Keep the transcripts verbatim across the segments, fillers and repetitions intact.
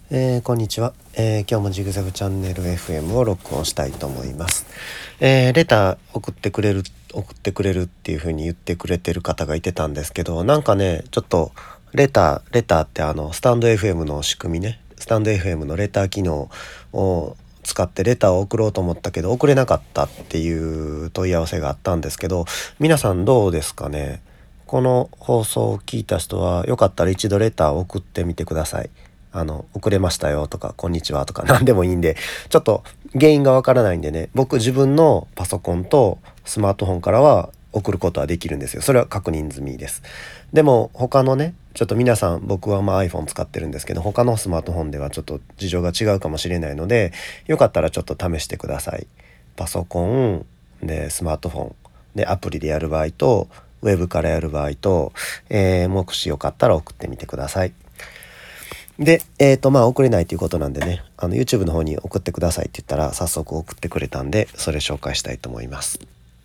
えーこんにちは、えー今日もジグザグチャンネル エフエム を録音したいと思います。えーレター送ってくれる送ってくれるっていう風に言ってくれてる方がいてたんですけど、なんかねちょっとレターレターってあのスタンド エフエム の仕組みね、スタンド エフエム のレター機能を使ってレターを送ろうと思ったけど送れなかったっていう問い合わせがあったんですけど、皆さんどうですかね。この放送を聞いた人はよかったら一度レターを送ってみてください。あの遅れましたよとかこんにちはとか何でもいいんで、ちょっと原因がわからないんでね、僕自分のパソコンとスマートフォンからは送ることはできるんですよ。それは確認済みです。でも他のね、ちょっと皆さん、僕はまあ iPhone 使ってるんですけど、他のスマートフォンではちょっと事情が違うかもしれないので、よかったらちょっと試してください。パソコンでスマートフォンでアプリでやる場合とウェブからやる場合と、えー、もしよかったら送ってみてください。で、えっと、まあ、送れないということなんでね、あの、YouTube の方に送ってくださいって言ったら、早速送ってくれたんで、それ紹介したいと思います。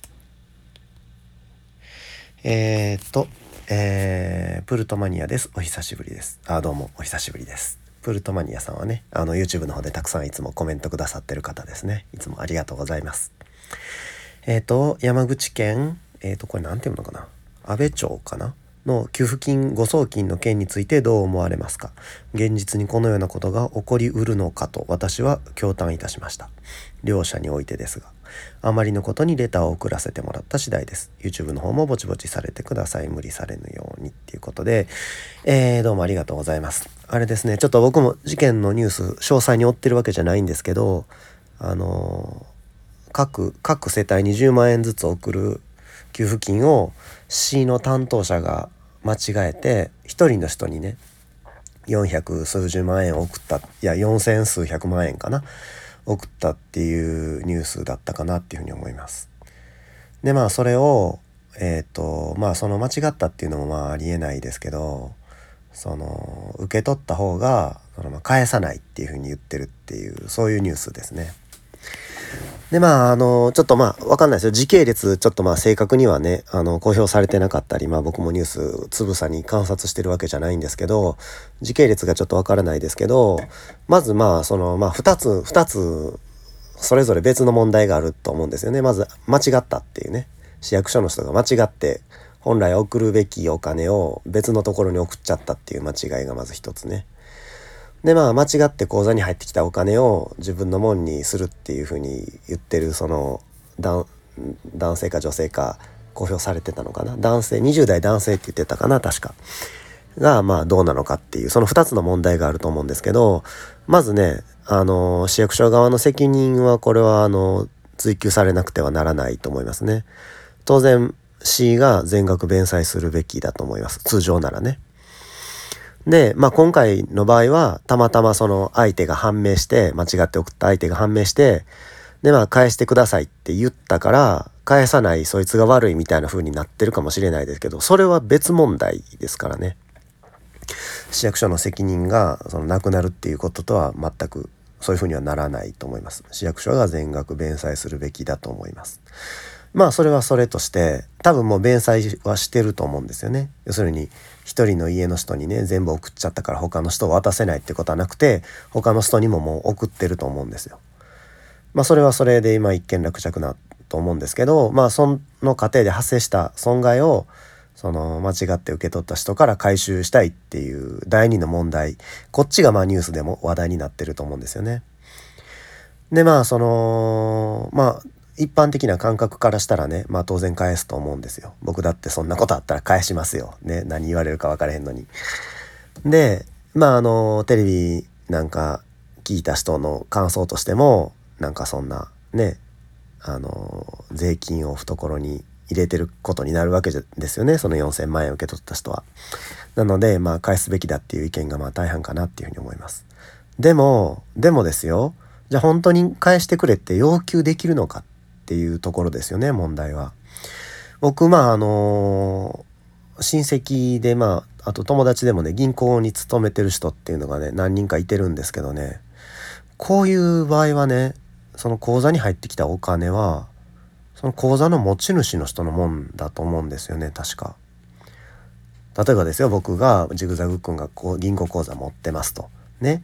えーっと、えー、プルトマニアです。お久しぶりです。あ、どうも、お久しぶりです。プルトマニアさんはね、あの、YouTube の方でたくさんいつもコメントくださってる方ですね。いつもありがとうございます。えーっと、山口県、えーっと、これなんていうのかな。安倍町かなの給付金誤送金の件についてどう思われますか。現実にこのようなことが起こりうるのかと私は驚嘆いたしました。両者においてですが、あまりのことにレターを送らせてもらった次第です。 YouTube の方もぼちぼちされてください。無理されぬようにっていうことで、えー、どうもありがとうございます。あれですね、ちょっと僕も事件のニュース詳細に追ってるわけじゃないんですけど、あのー、各各世帯にじゅうまんえんずつ送る給付金を市の担当者が間違えて一人の人にねよんひゃく数十万円送った、いやよんせん数百万円かな送ったっていうニュースだったかなっていうふうに思います。でまあそれをえっとまあその間違ったっていうのもまあありえないですけど、その受け取った方がそのまあ返さないっていうふうに言ってるっていう、そういうニュースですね。でまああのちょっとまあわかんないですよ、時系列ちょっとまあ正確にはねあの公表されてなかったり、まあ僕もニュースつぶさに観察してるわけじゃないんですけど、時系列がちょっとわからないですけど、まずまあそのまあ2つ2つそれぞれ別の問題があると思うんですよね。まず間違ったっていうね、市役所の人が間違って本来送るべきお金を別のところに送っちゃったっていう間違いがまず一つね。でまあ間違って口座に入ってきたお金を自分のもんにするっていうふうに言ってるその男男性か女性か公表されてたのかな、男性にじゅう代男性って言ってたかな確かがまあどうなのかっていう、そのふたつの問題があると思うんですけど、まずねあの市役所側の責任はこれはあの追及されなくてはならないと思いますね。当然市が全額弁済するべきだと思います、通常ならね。で、まあ、今回の場合はたまたまその相手が判明して、間違って送った相手が判明して、でまあ返してくださいって言ったから返さないそいつが悪いみたいな風になってるかもしれないですけど、それは別問題ですからね。市役所の責任がそのなくなるっていうこととは全くそういう風にはならないと思います。市役所が全額弁済するべきだと思います。まあそれはそれとして多分もう弁済はしてると思うんですよね。要するに一人の家の人にね全部送っちゃったから他の人を渡せないってことはなくて、他の人にももう送ってると思うんですよ。まあそれはそれで今一件落着なと思うんですけど、まあその過程で発生した損害をその間違って受け取った人から回収したいっていう第二の問題、こっちがまあニュースでも話題になってると思うんですよね。でまあそのまあ一般的な感覚からしたらね、まあ当然返すと思うんですよ。僕だってそんなことあったら返しますよ。ね、何言われるか分からへんのに。で、まああのテレビなんか聞いた人の感想としても、なんかそんなね、あの税金を懐に入れてることになるわけですよね。そのよんせんまん円受け取った人は。なのでまあ返すべきだっていう意見がまあ大半かなっていうふうに思います。でもでもですよ。じゃあ本当に返してくれって要求できるのかっていうところですよね、問題は。僕まああの親戚でまああと友達でもね銀行に勤めてる人っていうのがね何人かいてるんですけどね、こういう場合はねその口座に入ってきたお金はその口座の持ち主の人のもんだと思うんですよね、確か。例えばですよ、僕がジグザグ君がこう銀行口座持ってますとね。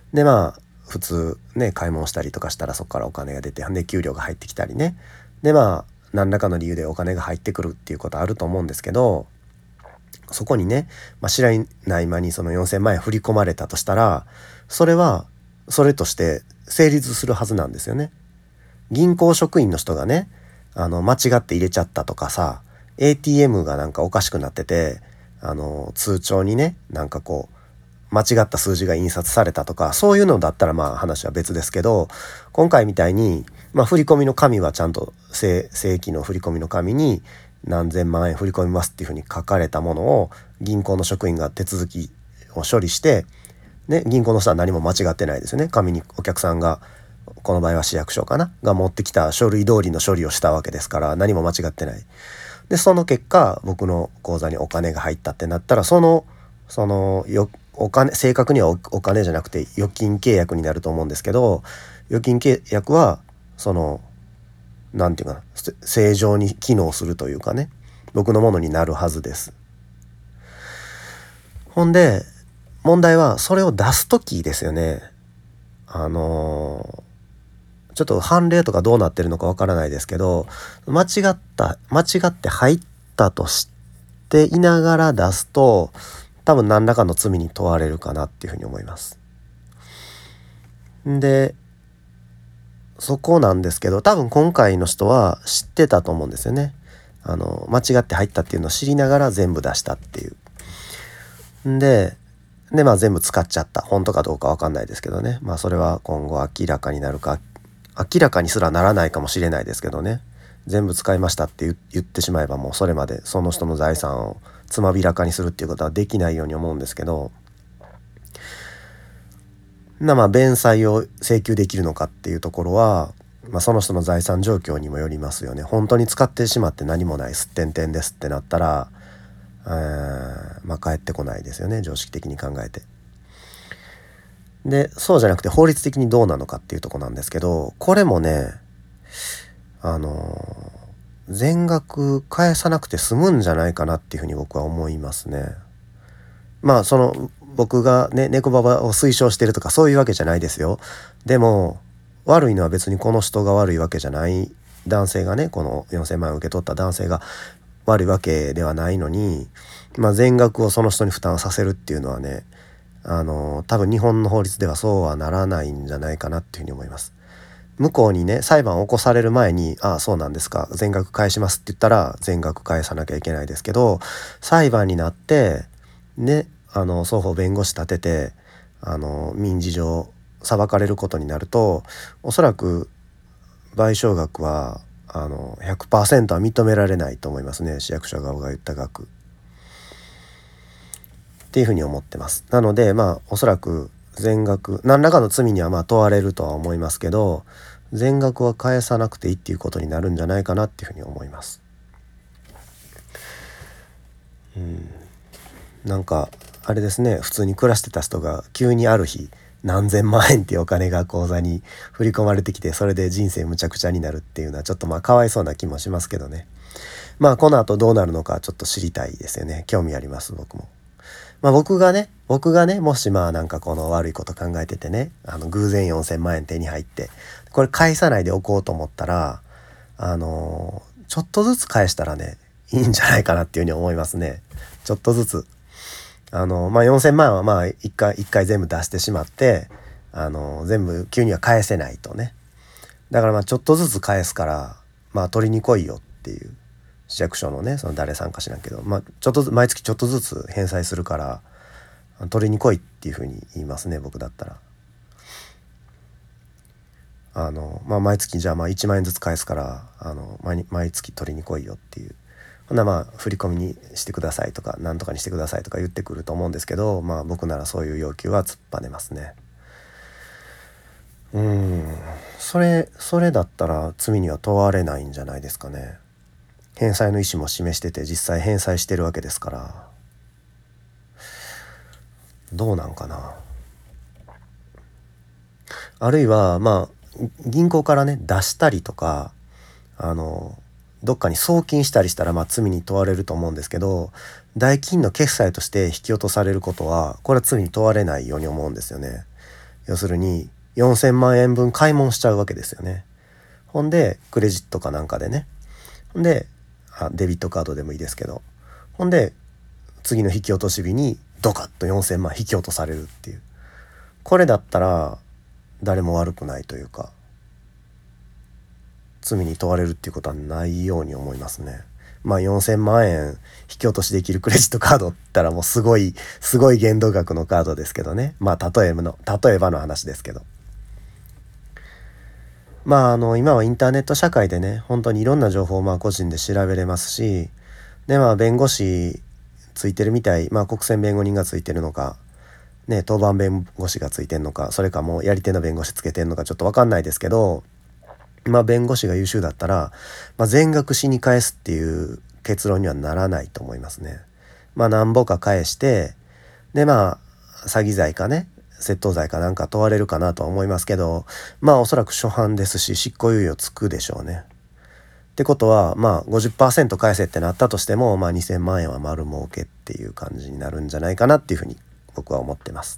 でまあ普通ね買い物したりとかしたらそこからお金が出て、で給料が入ってきたりね、でまあ何らかの理由でお金が入ってくるっていうことあると思うんですけど、そこにね、まあ、知らない間にそのよんせんまんえん振り込まれたとしたら、それはそれとして成立するはずなんですよね。銀行職員の人がね、あの間違って入れちゃったとかさ、 エーティーエム がなんかおかしくなってて、あの通帳にねなんかこう間違った数字が印刷されたとか、そういうのだったらまあ話は別ですけど、今回みたいに、まあ、振り込みの紙はちゃんと 正, 正規の振り込みの紙に何千万円振り込みますっていうふうに書かれたものを銀行の職員が手続きを処理して、ね、銀行の人は何も間違ってないですよね。紙にお客さんが、この場合は市役所かなが持ってきた書類通りの処理をしたわけですから、何も間違ってない。でその結果僕の口座にお金が入ったってなったら、そのそのよお金、正確には お, お金じゃなくて預金契約になると思うんですけど、預金契約はそのなんていうかな、正常に機能するというかね、僕のものになるはずです。ほんで問題はそれを出す時ですよね。あのー、ちょっと判例とかどうなってるのかわからないですけど、間違った間違って入ったとしていながら出すと、多分何らかの罪に問われるかなっていうふうに思います。でそこなんですけど、多分今回の人は知ってたと思うんですよね。あの間違って入ったっていうのを知りながら全部出したっていう。ででまあ全部使っちゃった、本当かどうか分かんないですけどね、まあそれは今後明らかになるか、明らかにすらならないかもしれないですけどね、全部使いましたって言言ってしまえば、もうそれまでその人の財産をつまびらかにするっていうことはできないように思うんですけど、なまあ弁済を請求できるのかっていうところは、まあ、その人の財産状況にもよりますよね。本当に使ってしまって何もないすってんてんですってなったら、えー、まあ返ってこないですよね、常識的に考えて。でそうじゃなくて法律的にどうなのかっていうところなんですけど、これもねあのー、全額返さなくて済むんじゃないかなっていうふうに僕は思いますね。まあその僕がね猫ババを推奨してるとかそういうわけじゃないですよ。でも悪いのは別にこの人が悪いわけじゃない、男性がね、このよんせんまん円を受け取った男性が悪いわけではないのに、まあ、全額をその人に負担させるっていうのはね、あの多分日本の法律ではそうはならないんじゃないかなっていうふうに思います。向こうにね裁判を起こされる前に「ああそうなんですか、全額返します」って言ったら全額返さなきゃいけないですけど、裁判になってね、あの双方弁護士立ててあの民事上裁かれることになると、おそらく賠償額はあの ひゃくパーセント は認められないと思いますね、市役所側が言った額っていうふうに思ってます。なのでまあおそらく全額何らかの罪にはまあ問われるとは思いますけど、全額は返さなくていいっていうことになるんじゃないかなっていうふうに思います。うん、なんかあれですね、普通に暮らしてた人が急にある日何千万円っていうお金が口座に振り込まれてきて、それで人生むちゃくちゃになるっていうのはちょっとまあかわいそうな気もしますけどね。まあこの後どうなるのかちょっと知りたいですよね。興味あります僕も。まあ僕がね僕がねもしまあなんかこの悪いこと考えててね、あの偶然よんせんまん円手に入ってこれ返さないでおこうと思ったら、あのー、ちょっとずつ返したらねいいんじゃないかなっていうふうに思いますね。ちょっとずつあのまあよんせんまんはまあ一回一回全部出してしまって、あの全部急には返せないとね。だからまあちょっとずつ返すからまあ取りに来いよっていう、市役所のねその誰さんか知らんけど、まあちょっとず毎月ちょっとずつ返済するから取りに来いっていうふうに言いますね、僕だったら。あのまあ毎月じゃあまあいちまん円ずつ返すからあの 毎, 毎月取りに来いよっていう。ほんなまあ振り込みにしてくださいとかなんとかにしてくださいとか言ってくると思うんですけど、まあ僕ならそういう要求は突っぱねますね。うーんそれそれだったら罪には問われないんじゃないですかね。返済の意思も示してて実際返済してるわけですから、どうなんかな。あるいはまあ銀行からね出したりとかあのどっかに送金したりしたらまあ罪に問われると思うんですけど、代金の決済として引き落とされることはこれは罪に問われないように思うんですよね。 要するによんせんまんえんぶん買い物しちゃうわけですよね。ほんでクレジットかなんかでね、ほんであデビットカードでもいいですけど、ほんで次の引き落とし日にドカッとよんせんまん引き落とされるっていう、これだったら誰も悪くないというか、罪に問われるっていうことはないように思いますね。まあよんせんまんえん引き落としできるクレジットカードって言ったらもうすごいすごい限度額のカードですけどね。まあ例えばの例えばの話ですけど、まああの今はインターネット社会でね、本当にいろんな情報をまあ個人で調べれますし、でまあ弁護士ついてるみたい、まあ国選弁護人がついてるのかね、当番弁護士がついてんのか、それかもうやり手の弁護士つけてんのかちょっと分かんないですけど、まあ弁護士が優秀だったら、まあ、全額市に返すっていう結論にはならないと思いますね。まあ何ぼか返して、でまあ詐欺罪かね窃盗罪かなんか問われるかなとは思いますけど、まあおそらく初犯ですし執行猶予つくでしょうね。ってことはまあ ごじゅっパーセント 返せってなったとしても、まあにせんまんえんは丸儲けっていう感じになるんじゃないかなっていうふうに僕は思ってます。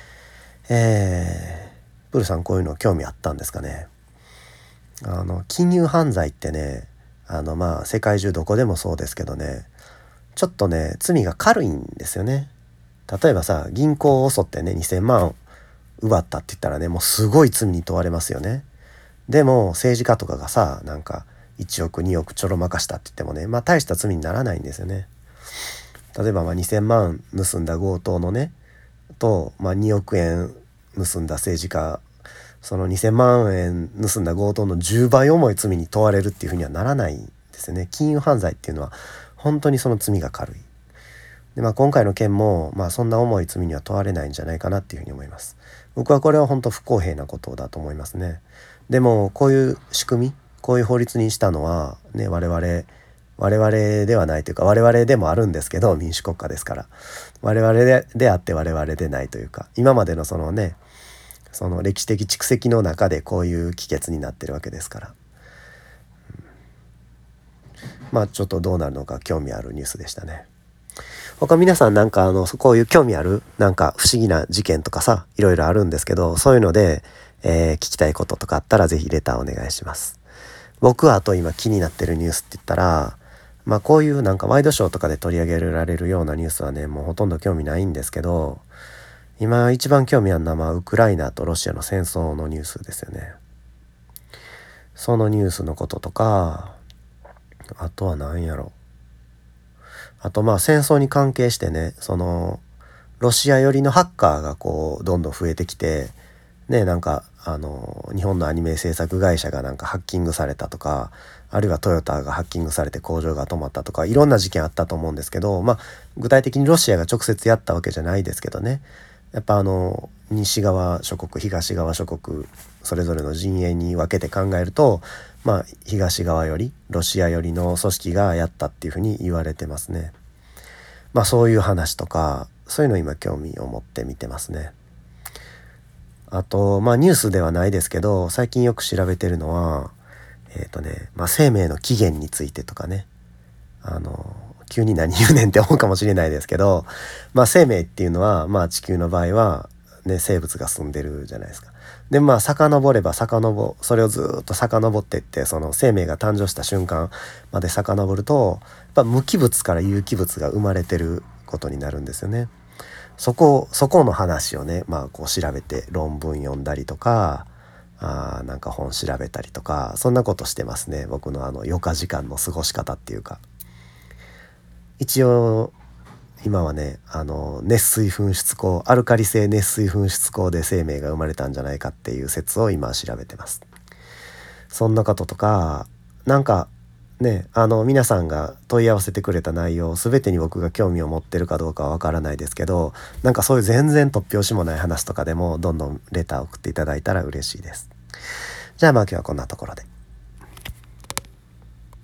えー、プールさんこういうの興味あったんですかね。あの金融犯罪ってね、あのまあ世界中どこでもそうですけどね、ちょっとね罪が軽いんですよね。例えばさ、銀行を襲ってねにせんまん奪ったって言ったらね、もうすごい罪に問われますよね。でも政治家とかがさ、なんかいちおくにおくちょろまかしたって言ってもね、まあ大した罪にならないんですよね。例えばまあにせんまん盗んだ強盗のねと、まあ、におくえん盗んだ政治家、そのにせんまんえん盗んだ強盗のじゅうばい重い罪に問われるっていうふうにはならないんですよね。金融犯罪っていうのは本当にその罪が軽い。で、まあ、今回の件も、まあ、そんな重い罪には問われないんじゃないかなっていうふうに思います。僕はこれは本当不公平なことだと思いますね。でもこういう仕組み、こういう法律にしたのはね、我々我々ではないというか、我々でもあるんですけど、民主国家ですから我々で、であって我々でないというか、今までのそのねその歴史的蓄積の中でこういう帰結になってるわけですから、うん、まあちょっとどうなるのか興味あるニュースでしたね。他皆さんなんかあのこういう興味あるなんか不思議な事件とかさ、いろいろあるんですけど、そういうので、えー、聞きたいこととかあったらぜひレターお願いします。僕はあと今気になってるニュースって言ったら、まあこういうなんかワイドショーとかで取り上げられるようなニュースはね、もうほとんど興味ないんですけど、今一番興味あるのはまあウクライナとロシアの戦争のニュースですよね。そのニュースのこととか、あとは何やろ、あとまあ戦争に関係してね、そのロシア寄りのハッカーがこうどんどん増えてきてね、なんかあの日本のアニメ制作会社がなんかハッキングされたとか、あるいはトヨタがハッキングされて工場が止まったとか、いろんな事件あったと思うんですけど、まあ具体的にロシアが直接やったわけじゃないですけどね、やっぱあの西側諸国東側諸国それぞれの陣営に分けて考えると、まあ東側よりロシア寄りの組織がやったっていうふうに言われてますね。まあそういう話とか、そういうの今興味を持って見てますね。あとまあニュースではないですけど、最近よく調べてるのはえっとね、まあ生命の起源についてとかね、あの急に何言うねんって思うかもしれないですけど、まあ生命っていうのはまあ地球の場合はね生物が住んでるじゃないですか。でまあ遡れば遡それをずっと遡っていって、その生命が誕生した瞬間まで遡ると、やっぱ無機物から有機物が生まれてることになるんですよね。そこそこの話をね、まあこう調べて論文読んだりとか、あなんか本調べたりとか、そんなことしてますね。僕のあの余暇時間の過ごし方っていうか。一応今はね、あの熱水噴出孔、アルカリ性熱水噴出孔で生命が生まれたんじゃないかっていう説を今調べてます。そんなこととか、なんかね、あの皆さんが問い合わせてくれた内容全てに僕が興味を持ってるかどうかはわからないですけど、なんかそういう全然突拍子もない話とかでもどんどんレター送っていただいたら嬉しいです。じゃあまあ今日はこんなところで。